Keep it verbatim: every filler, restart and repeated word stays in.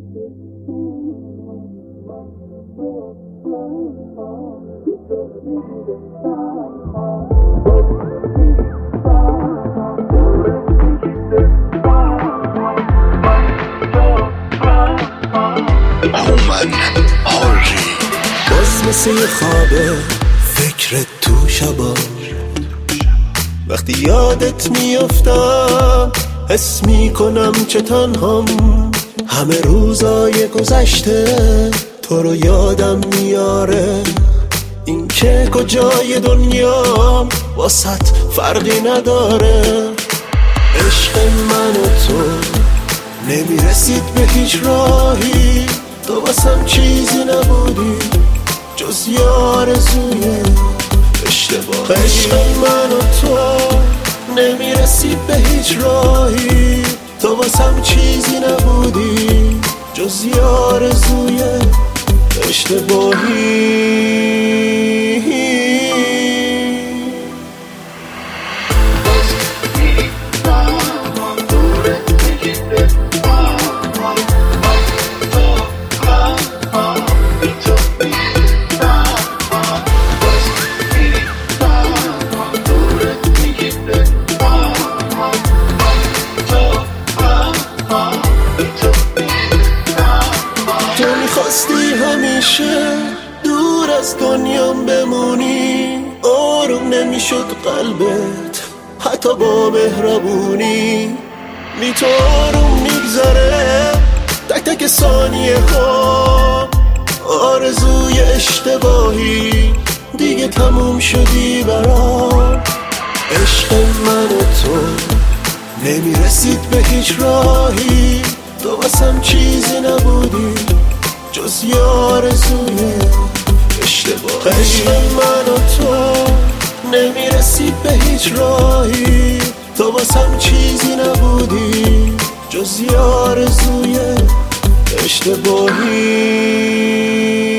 هومن هاری باز مثل یه خوابه فکرت تو شبا، وقتی یادت میافتم حس میکنم چه تنهام. همه روزای گذشته تو رو یادم میاره، این که کجای دنیام واسط فرقی نداره. عشق من و تو نمیرسید به هیچ راهی، تو واسم چیزی نبودی جز یه آرزوی اشتباهی. عشق من و تو نمیرسید به هیچ راهی، تو واسم چیزی نبودی جز یه آرزوی اشتباهی. تو میخواستی همیشه دور از دنیام بمونی، آروم نمیشد قلبت حتی با مهربونی. بی تو آروم میگذره تک تک ثانیه ها، آرزوی اشتباهی دیگه تموم شدی برام. عشق من و تو نمیرسید به هیچ راهی، تو واسم چیزی نبودی جز یه آرزوی اشتباهی. عشق من و تو نمیرسید به هیچ راهی، تو واسم چیزی نبودی جز یه آرزوی اشتباهی.